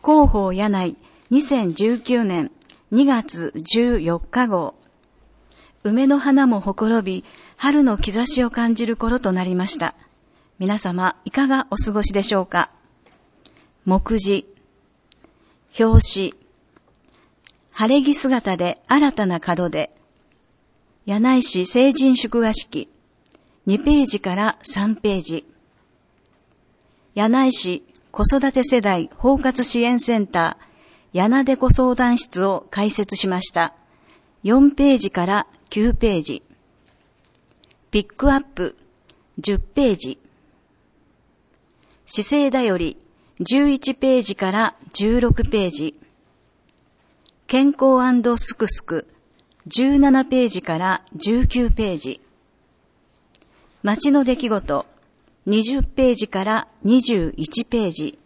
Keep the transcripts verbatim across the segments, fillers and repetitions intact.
広報柳井にせんじゅうきゅうねんにがつじゅうよっか号。梅の花もほころび、春の兆しを感じる頃となりました。皆様、いかがお過ごしでしょうか。目次、表紙、晴れ着姿で新たな門出、柳井市成人祝賀式、にページからさんページ、柳井市子育て世代包括支援センター、やなでこ相談室を開設しました。よんページからきゅうページ、ピックアップじゅっページ、姿勢だよりじゅういちページからじゅうろくページ、健康&すくすくじゅうななページからじゅうきゅうページ、街の出来事にじゅっページからにじゅういちページ、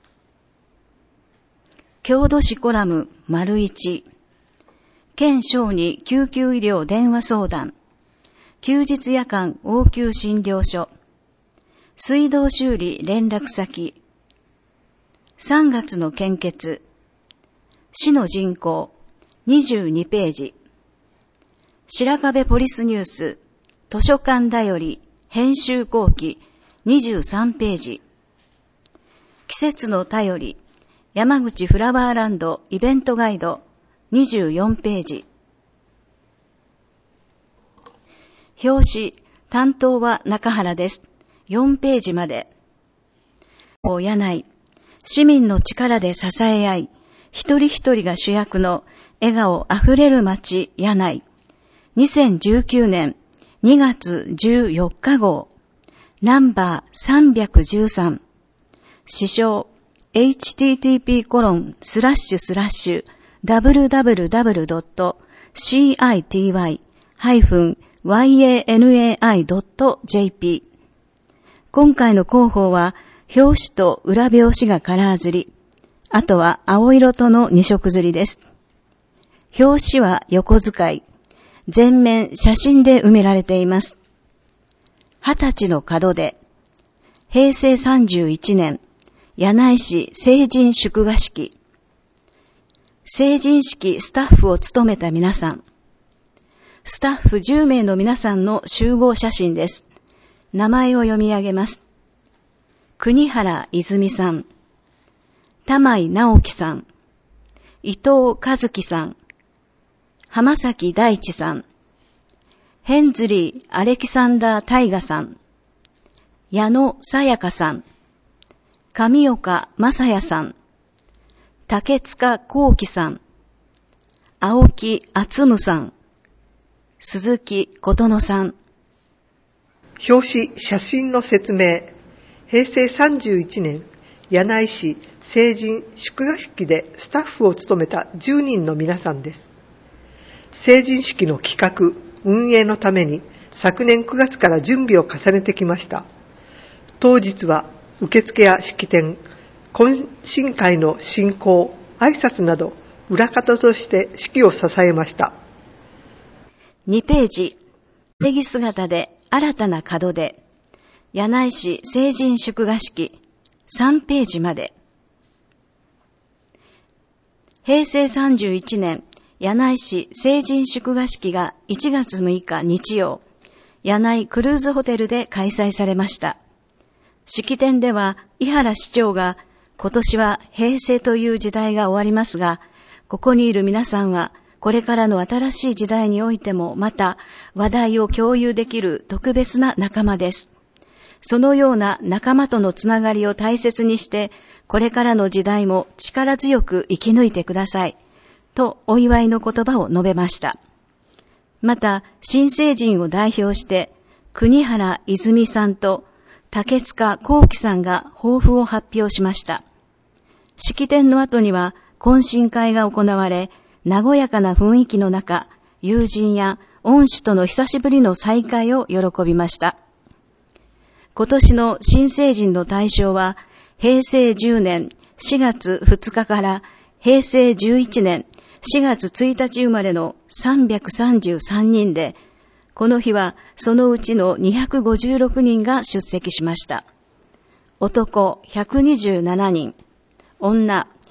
郷土史コラム丸いち、県小児救急医療電話相談、休日夜間応急診療所、水道修理連絡先、さんがつの献血、市の人口にじゅうにページ、白壁ポリスニュース、図書館だより編集後期にじゅうさんページ、季節の便り、山口フラワーランドイベントガイドにじゅうよんページ、表紙、担当は中原です。よんページまで。柳井、市民の力で支え合い、一人一人が主役の笑顔あふれる街柳井。にせんじゅうきゅうねんにがつじゅうよっか号。ナンバーさんびゃくじゅうさん。詩唱 エイチティーティーピーコロンスラッシュスラッシュダブリューダブリューダブリュードットシーアイティーワイハイフンワイエーエヌエーアイドットジェーピー。今回の広報は表紙と裏表紙がカラー刷り、あとは青色とのに色刷りです。表紙は横使い、全面写真で埋められています。二十歳の門出、へいせいさんじゅういちねん、柳井市成人祝賀式。成人式スタッフを務めた皆さん。スタッフじゅうめいの皆さんの集合写真です。名前を読み上げます。国原泉さん、玉井直樹さん、伊藤和樹さん、浜崎大地さん、ヘンズリー・アレキサンダー・タイガさん、矢野さやかさん、上岡正也さん、竹塚幸喜さん、青木敦夢さん、鈴木琴乃さん。 表紙写真の説明。へいせいさんじゅういちねん、柳井市成人祝賀式でスタッフを務めたじゅうにんの皆さんです。成人式の企画、運営のために昨年くがつから準備を重ねてきました。当日は受付や式典、懇親会の進行、挨拶など裏方として式を支えました。 にページ、礼儀姿で新たな門出、柳井市成人祝賀式。さんページまで。へいせいさんじゅういちねん、柳井市成人祝賀式がいちがつむいか日曜、柳井クルーズホテルで開催されました。式典では、井原市長が、今年は平成という時代が終わりますが、ここにいる皆さんは、これからの新しい時代においてもまた話題を共有できる特別な仲間です。そのような仲間とのつながりを大切にして、これからの時代も力強く生き抜いてください。とお祝いの言葉を述べました。また、新成人を代表して、国原泉さんと竹塚幸喜さんが抱負を発表しました。式典の後には懇親会が行われ、和やかな雰囲気の中、友人や恩師との久しぶりの再会を喜びました。今年の新成人の対象は、へいせいじゅうねんしがつふつかからへいせいじゅういちねんしがつついたち生まれのさんびゃくさんじゅうさんにんで、この日はそのうちのにひゃくごじゅうろくにんが出席しました。男ひゃくにじゅうななにん、女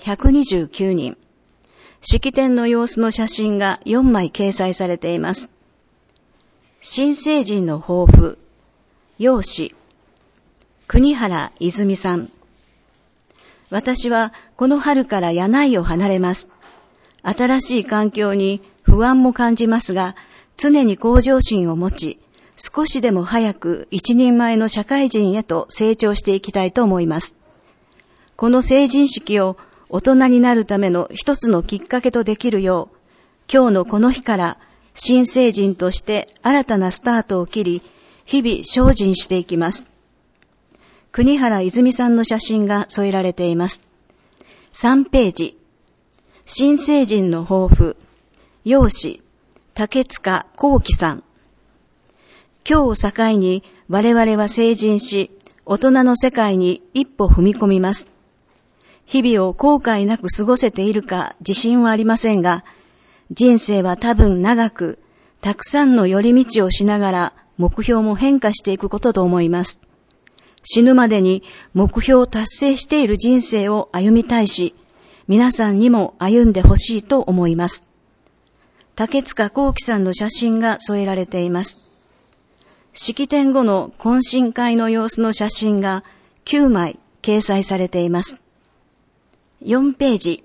ひゃくにじゅうきゅうにん。式典の様子の写真がよんまい掲載されています。新成人の抱負、養子、国原泉さん。私はこの春から柳井を離れます。新しい環境に不安も感じますが、常に向上心を持ち、少しでも早く一人前の社会人へと成長していきたいと思います。この成人式を大人になるための一つのきっかけとできるよう、今日のこの日から新成人として新たなスタートを切り、日々精進していきます。国原泉さんの写真が添えられています。さんページ。新成人の抱負、養子、竹塚幸喜さん。今日を境に我々は成人し、大人の世界に一歩踏み込みます。日々を後悔なく過ごせているか自信はありませんが、人生は多分長く、たくさんの寄り道をしながら目標も変化していくことと思います。死ぬまでに目標を達成している人生を歩みたいし、皆さんにも歩んでほしいと思います。竹塚幸喜さんの写真が添えられています。式典後の懇親会の様子の写真がきゅうまい掲載されています。よんページ。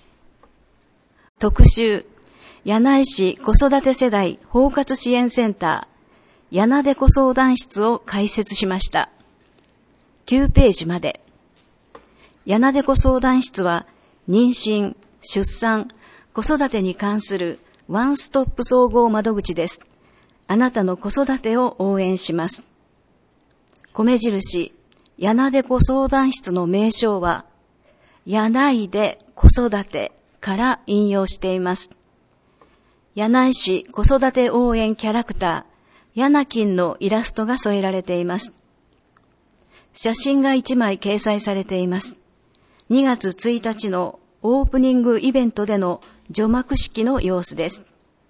特集、柳井市子育て世代包括支援センター、柳出子相談室を開設しました。きゅうページまで。柳出子相談室は、妊娠、出産、子育てに関するワンストップ総合窓口です。あなたの子育てを応援します。米印、柳出子相談室の名称は、柳井で子育てから引用しています。柳井市子育て応援キャラクター、ヤナキンのイラストが添えられています。写真がいちまい掲載されています。にがつついたちのオープニングイベントでの除幕式の様子です。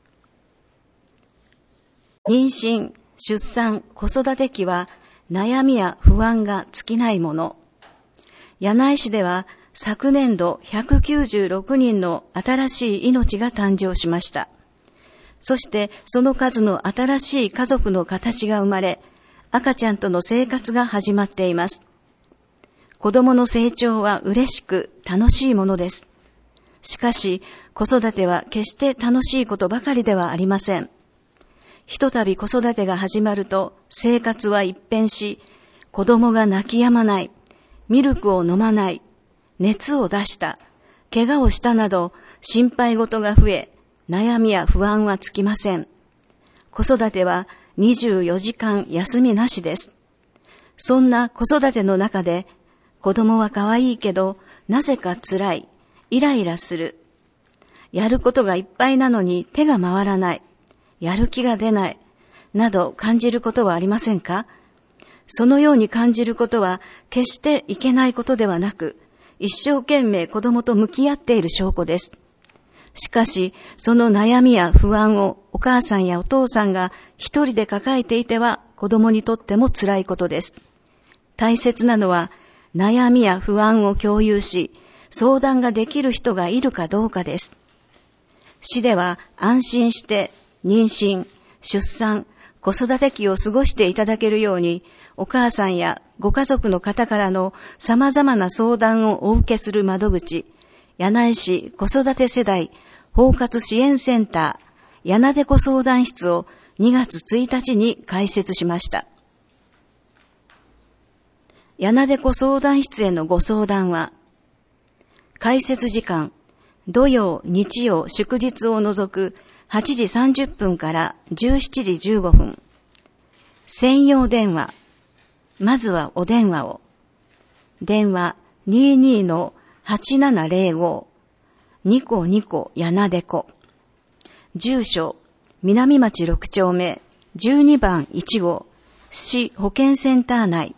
妊娠、出産、子育て期は悩みや不安が尽きないもの。柳井市では昨年度ひゃくきゅうじゅうろくにんの新しい命が誕生しました。そしてその数の新しい家族の形が生まれ、赤ちゃんとの生活が始まっています。子供の成長は嬉しく楽しいものです。しかし、子育ては決して楽しいことばかりではありません。ひとたび子育てが始まると生活は一変し、子供が泣き止まない、ミルクを飲まない、熱を出した、怪我をしたなど心配事が増え、悩みや不安は尽きません。子育てはにじゅうよじかん休みなしです。そんな子育ての中で、子供は可愛いけど、なぜか辛い、イライラする。やることがいっぱいなのに手が回らない、やる気が出ない、など感じることはありませんか？そのように感じることは決していけないことではなく、一生懸命子供と向き合っている証拠です。しかし、その悩みや不安をお母さんやお父さんが一人で抱えていては子供にとっても辛いことです。大切なのは悩みや不安を共有し、相談ができる人がいるかどうかです。市では安心して妊娠、出産、子育て期を過ごしていただけるように、お母さんやご家族の方からの様々な相談をお受けする窓口、柳井市子育て世代包括支援センター、柳出子相談室をにがつついたちに開設しました。柳出子相談室へのご相談は、開設時間、土曜、日曜、祝日を除くはちじさんじゅっぷんからじゅうしちじじゅうごふん。専用電話、まずはお電話を。電話 にじゅうに のはちななぜろご、ニコニコ柳出子。住所、南町ろくちょうめじゅうにばんいちごう、市保健センター内。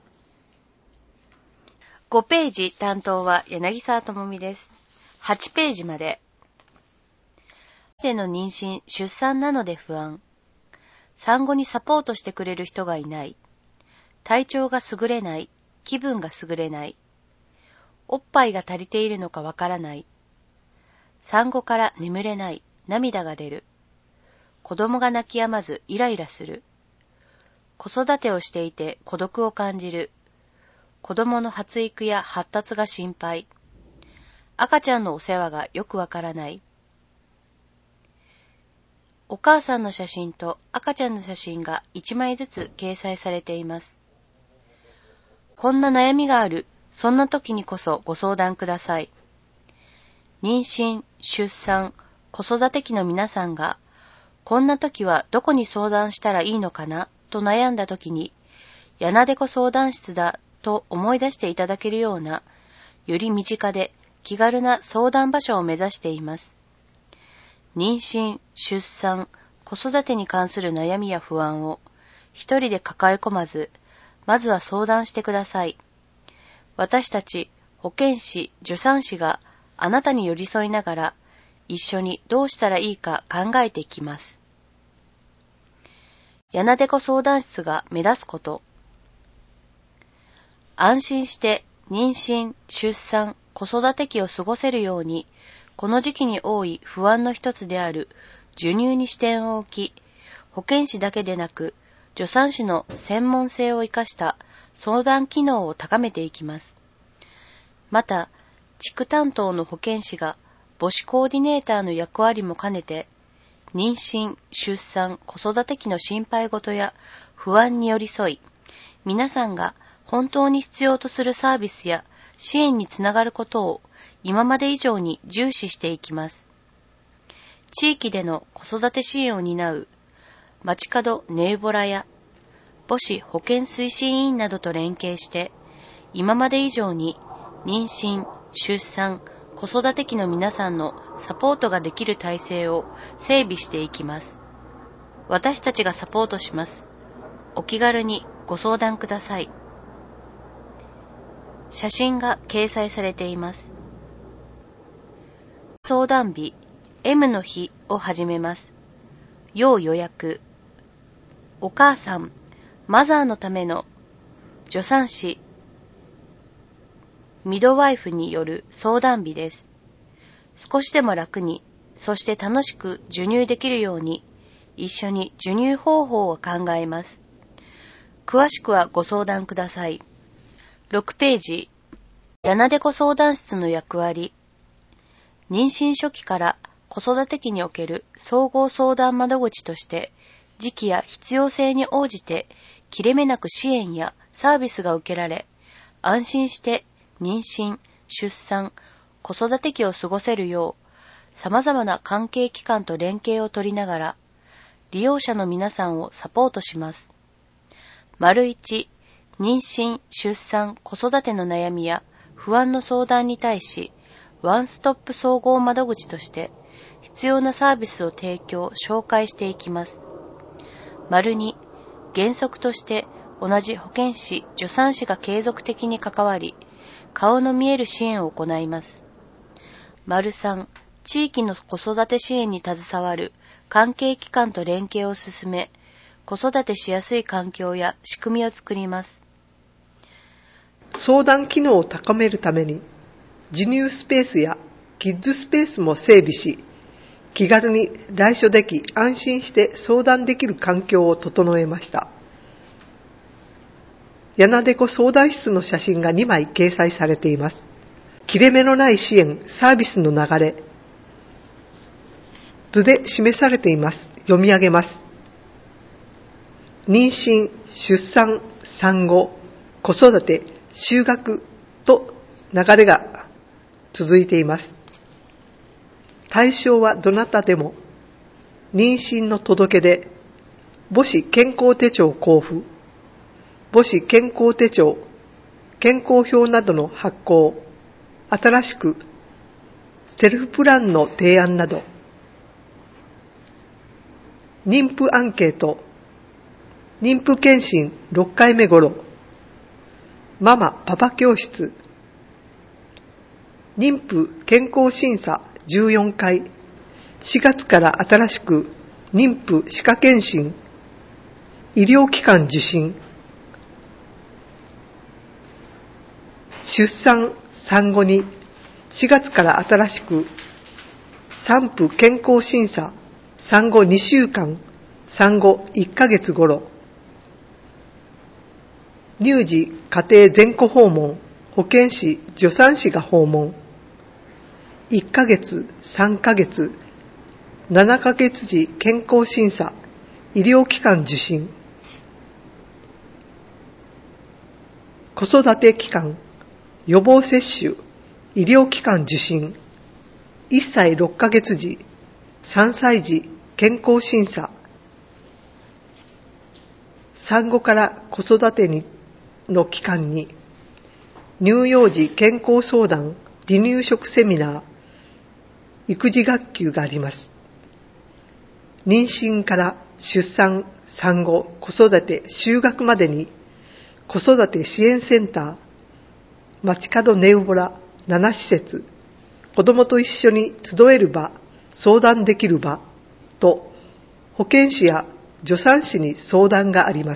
ごページ担当は柳沢智美です。はちページまで。での妊娠、出産なので不安。産後にサポートしてくれる人がいない。体調が優れない。気分が優れない。 おっぱいが足りているのかわからない。産後から眠れない、涙が出る。子供が泣き止まずイライラする。子育てをしていて孤独を感じる。子供の発育や発達が心配。赤ちゃんのお世話がよくわからない。お母さんの写真と赤ちゃんの写真がいちまいずつ掲載されています。こんな悩みがある、そんな時にこそご相談ください。妊娠、出産、子育て期の皆さんが、こんな時はどこに相談したらいいのかなと悩んだ時に、やなでこ相談室だと思い出していただけるような、より身近で気軽な相談場所を目指しています。妊娠、出産、子育てに関する悩みや不安を一人で抱え込まず、まずは相談してください。私たち保健師、助産師があなたに寄り添いながら一緒にどうしたらいいか考えていきます。やなでこ相談室が目指すこと。安心して妊娠、出産、子育て期を過ごせるように、この時期に多い不安の一つである授乳に視点を置き、保健師だけでなく、助産師の専門性を生かした相談機能を高めていきます。また、地区担当の保健師が母子コーディネーターの役割も兼ねて、妊娠、出産、子育て期の心配事や不安に寄り添い、皆さんが本当に必要とするサービスや支援につながることを今まで以上に重視していきます。地域での子育て支援を担う街角ネウボラや母子保健推進委員などと連携して、今まで以上に妊娠、出産、子育て期の皆さんのサポートができる体制を整備していきます。私たちがサポートします。お気軽にご相談ください。写真が掲載されています。相談日 エム の日を始めます。要予約。お母さん、マザーのための助産師、ミドワイフによる相談日です。少しでも楽に、そして楽しく授乳できるように、一緒に授乳方法を考えます。詳しくはご相談ください。ろくページ、やなでこ相談室の役割。妊娠初期から子育て期における総合相談窓口として、時期や必要性に応じて切れ目なく支援やサービスが受けられ、安心して妊娠、出産、子育て期を過ごせるよう、様々な関係機関と連携を取りながら、利用者の皆さんをサポートします。丸一、妊娠、出産、子育ての悩みや不安の相談に対し、ワンストップ総合窓口として必要なサービスを提供、紹介していきます。丸に、原則として同じ保健師、助産師が継続的に関わり、顔の見える支援を行います。丸さん、地域の子育て支援に携わる関係機関と連携を進め、子育てしやすい環境や仕組みを作ります。 相談機能を高めるために、授乳スペースやキッズスペースも整備し、気軽に来所でき安心して相談できる環境を整えました。やなでこ相談室の写真がにまい掲載されています。切れ目のない支援、サービスの流れ、図で示されています。読み上げます。妊娠、出産、産後、子育て、就学と流れが続いています。対象はどなたでも、妊娠の届け出、母子健康手帳交付、母子健康手帳、健康表などの発行、新しくセルフプランの提案など、妊婦アンケート、妊婦検診ろっかいめ頃、ママパパ教室、妊婦健康審査じゅうよんかい、しがつから新しく妊婦歯科検診、医療機関受診、出産産後にしがつから新しく産婦健康審査、産後にしゅうかん、産後いっかげつ頃、乳児家庭全戸訪問、保健師、助産師が訪問、いっかげつ、さんかげつ、ななかげつ時健康審査、医療機関受診、子育て期間、予防接種、医療機関受診、いっさいろっかげつ時、さんさい児健康審査、産後から子育てにの期間に、乳幼児健康相談、離乳食セミナー、育児学級があります。妊娠から出産、産後、子育て、就学までに、子育て支援センター、街角ネウボラななしせつ、子どもと一緒に集える場、相談できる場と、保健師や助産師に相談があります。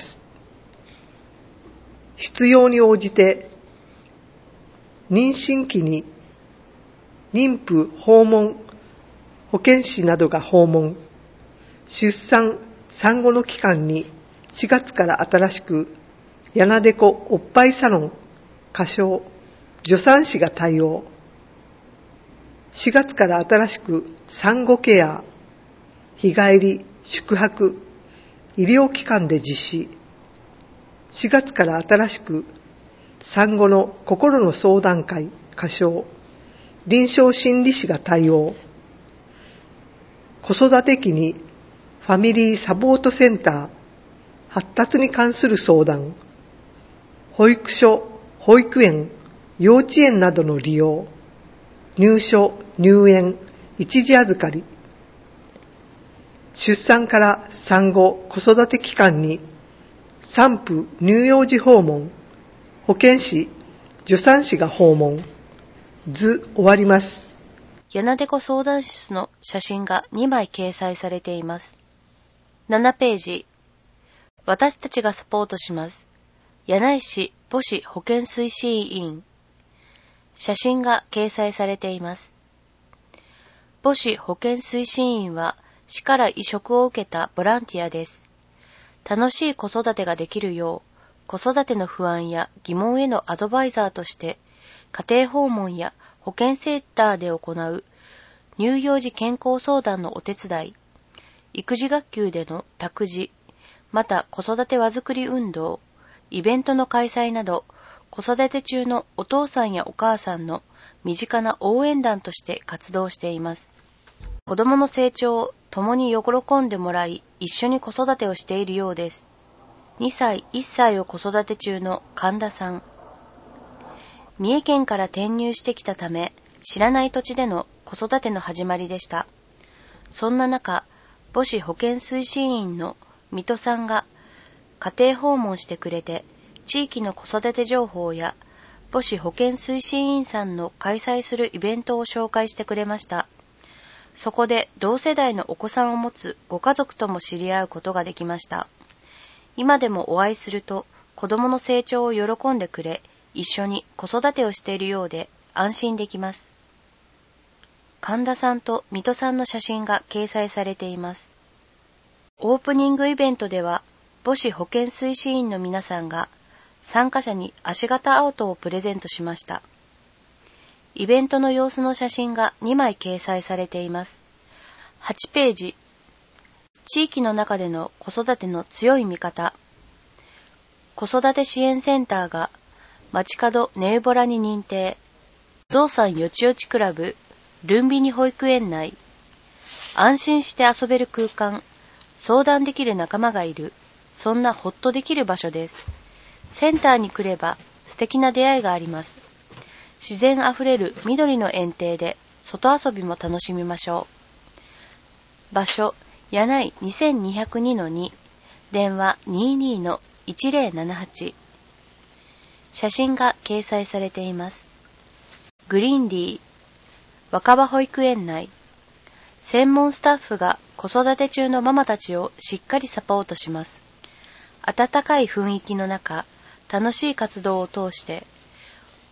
必要に応じて、妊娠期に妊婦訪問、保健師などが訪問、出産、産後の期間にしがつから新しく、やなでこおっぱいサロン、歌唱、助産師が対応。しがつから新しく産後ケア、日帰り、宿泊、医療機関で実施。しがつから新しく産後の心の相談会、歌唱、臨床心理士が対応。子育て期にファミリーサポートセンター、発達に関する相談、保育所、保育園、幼稚園などの利用、入所、入園、一時預かり、出産から産後、子育て期間に、産婦乳幼児訪問、保健師、助産師が訪問、図終わります。 やなでこ相談室の写真がにまい掲載されています。ななページ、私たちがサポートします。柳井市母子保健推進委員。写真が掲載されています。母子保健推進員は市から委嘱を受けたボランティアです。楽しい子育てができるよう、子育ての不安や疑問へのアドバイザーとして、家庭訪問や保健センターで行う乳幼児健康相談のお手伝い、育児学級での託児、また子育て輪作り運動、イベントの開催など、子育て中のお父さんやお母さんの身近な応援団として活動しています。子供の成長を共に喜んでもらい、一緒に子育てをしているようです。にさい、いっさいを子育て中の神田さん。三重県から転入してきたため、知らない土地での子育ての始まりでした。そんな中、母子保健推進員の水戸さんが家庭訪問してくれて、地域の子育て情報や母子保健推進員さんの開催するイベントを紹介してくれました。そこで同世代のお子さんを持つご家族とも知り合うことができました。今でもお会いすると子供の成長を喜んでくれ、一緒に子育てをしているようで安心できます。神田さんと水戸さんの写真が掲載されています。オープニングイベントでは母子保健推進員の皆さんが参加者に足型アウトをプレゼントしました。イベントの様子の写真がにまい掲載されています。はちページ、地域の中での子育ての強い味方。子育て支援センターが街角ネウボラに認定。ゾウさんよちよちクラブ、ルンビニ保育園内。安心して遊べる空間、相談できる仲間がいる、そんなほっとできる場所です。センターに来れば素敵な出会いがあります。自然あふれる緑の園庭で外遊びも楽しみましょう。場所、柳井 にせんにひゃくにのに、電話 にじゅうにのいちぜろななはち。写真が掲載されています。グリーンディー、若葉保育園内。専門スタッフが子育て中のママたちをしっかりサポートします。温かい雰囲気の中、楽しい活動を通して、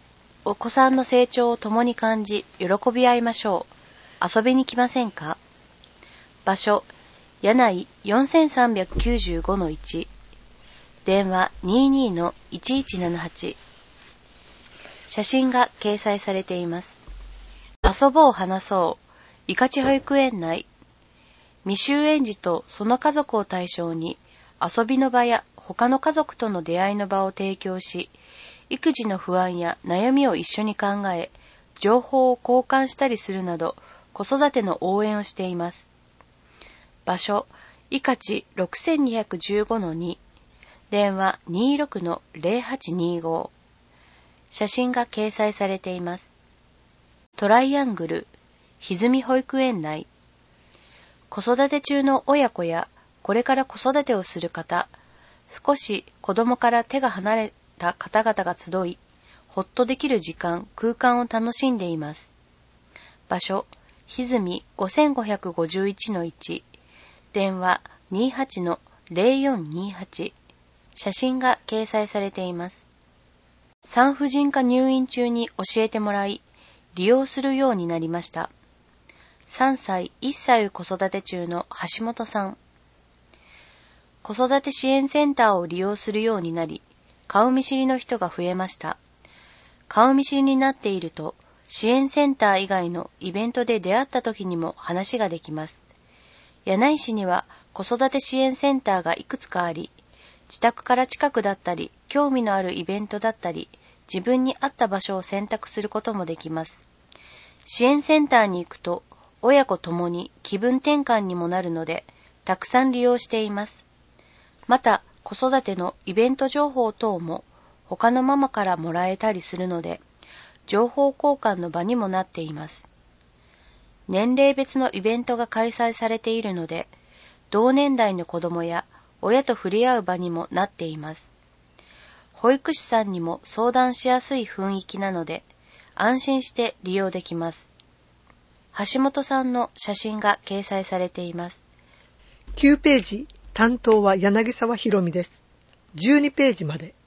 お子さんの成長を共に感じ、喜び合いましょう。遊びに来ませんか？場所、柳井 よんさんきゅうごのいち。電話 にじゅうにのいちいちななはち。写真が掲載されています。遊ぼう話そう。いかち保育園内。未就園児とその家族を対象に遊びの場や他の家族との出会いの場を提供し、育児の不安や悩みを一緒に考え、情報を交換したりするなど子育ての応援をしています。場所、いかち ろくにいちごのに。電話 にじゅうろくのゼロはちにじゅうご。写真が掲載されています。トライアングル、歪み保育園内。子育て中の親子やこれから子育てをする方、少し子供から手が離れた方々が集い、ほっとできる時間、空間を楽しんでいます。場所、歪み ごごごいちのいち。電話 にじゅうはちのゼロよんにはち。写真が掲載されています。産婦人科入院中に教えてもらい、利用するようになりました。さんさい、いっさいを子育て中の橋本さん。子育て支援センターを利用するようになり、顔見知りの人が増えました。顔見知りになっていると、支援センター以外のイベントで出会った時にも話ができます。柳井市には子育て支援センターがいくつかあり、自宅から近くだったり、興味のあるイベントだったり、自分に合った場所を選択することもできます。支援センターに行くと、親子ともに気分転換にもなるので、たくさん利用しています。また、子育てのイベント情報等も他のママからもらえたりするので、情報交換の場にもなっています。年齢別のイベントが開催されているので、同年代の子供や親と触れ合う場にもなっています。保育士さんにも相談しやすい雰囲気なので、安心して利用できます。橋本さんの写真が掲載されています。 きゅうページ、担当は柳沢ひろみです。じゅうにページまで。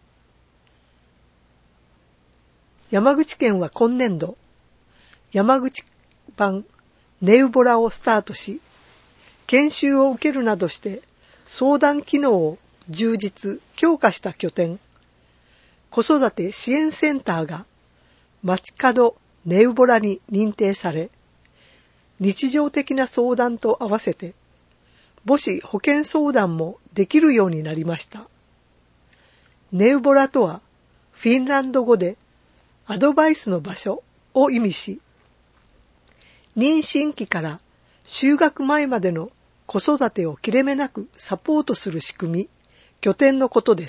山口県は今年度、山口版ネウボラをスタートし、研修を受けるなどして相談機能を充実、強化した拠点、子育て支援センターが街角ネウボラに認定され、日常的な相談と合わせて母子保健相談もできるようになりました。ネウボラとはフィンランド語でアドバイスの場所を意味し、妊娠期から就学前までの子育てを切れ目なくサポートする仕組み、拠点のことです。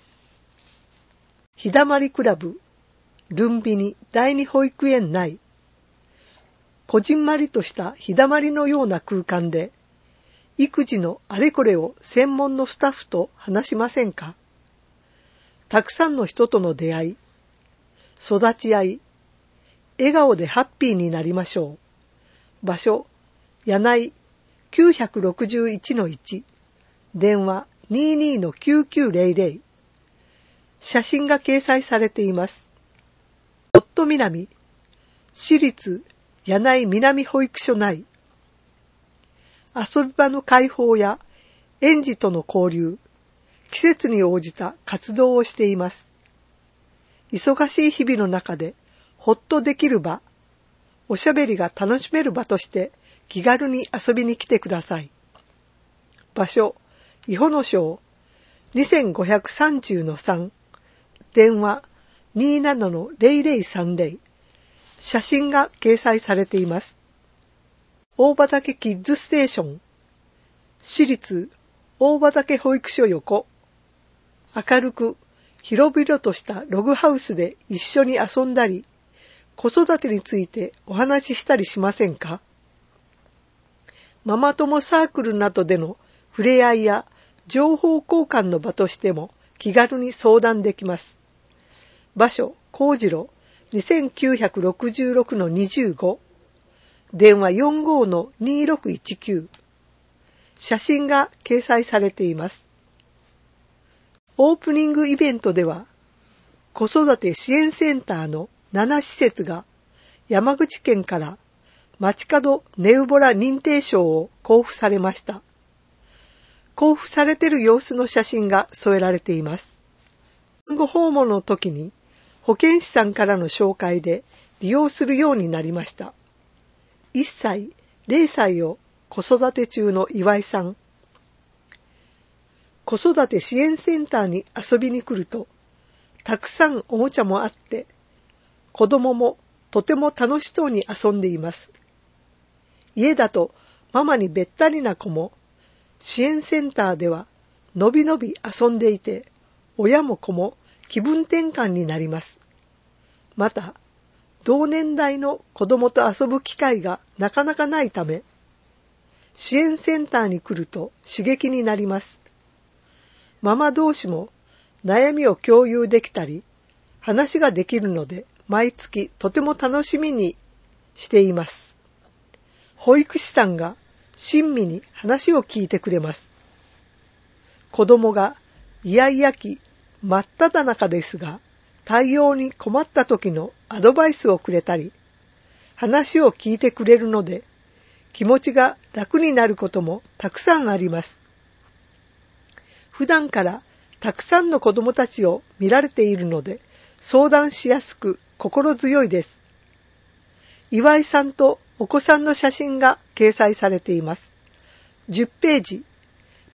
ひだまりクラブ、ルンビニ第二保育園内、こじんまりとしたひだまりのような空間で、育児のあれこれを専門のスタッフと話しませんか？たくさんの人との出会い、育ち合い、笑顔でハッピーになりましょう。場所、柳井 きゅうろくいちのいち、電話 にじゅうにのきゅうきゅうゼロゼロ。写真が掲載されています。夫南、私立柳井南保育所内。遊び場の開放や園児との交流、季節に応じた活動をしています。忙しい日々の中でほっとできる場、おしゃべりが楽しめる場として気軽に遊びに来てください。場所、伊保野町 にせんごひゃくさんじゅうのさん、電話 にじゅうななのゼロゼロさんゼロ。写真が掲載されています。大畑キッズステーション、私立大畑保育所横。明るく広々としたログハウスで一緒に遊んだり、子育てについてお話ししたりしませんか？ママ友サークルなどでの触れ合いや情報交換の場としても気軽に相談できます。場所、幸次郎 にせんきゅうひゃくろくじゅうろくのにじゅうご。電話 よんごのにろくいちきゅう。写真が掲載されています。オープニングイベントでは、 子育て支援センターのなな施設が山口県から街角ネウボラ認定証を交付されました。交付されている様子の写真が添えられています。ご訪問の時に保健師さんからの紹介で利用するようになりました。いっさい、れいさいを子育て中の岩井さん。子育て支援センターに遊びに来ると、たくさんおもちゃもあって、子供もとても楽しそうに遊んでいます。家だとママにべったりな子も、支援センターではのびのび遊んでいて、親も子も気分転換になります。また、同年代の子供と遊ぶ機会がなかなかないため、支援センターに来ると刺激になります。ママ同士も悩みを共有できたり、話ができるので、毎月とても楽しみにしています。保育士さんが親身に話を聞いてくれます。子供がイヤイヤ期真っ只中ですが、対応に困った時のアドバイスをくれたり、話を聞いてくれるので、気持ちが楽になることもたくさんあります。普段からたくさんの子供たちを見られているので、相談しやすく心強いです。岩井さんとお子さんの写真が掲載されています。じゅっページ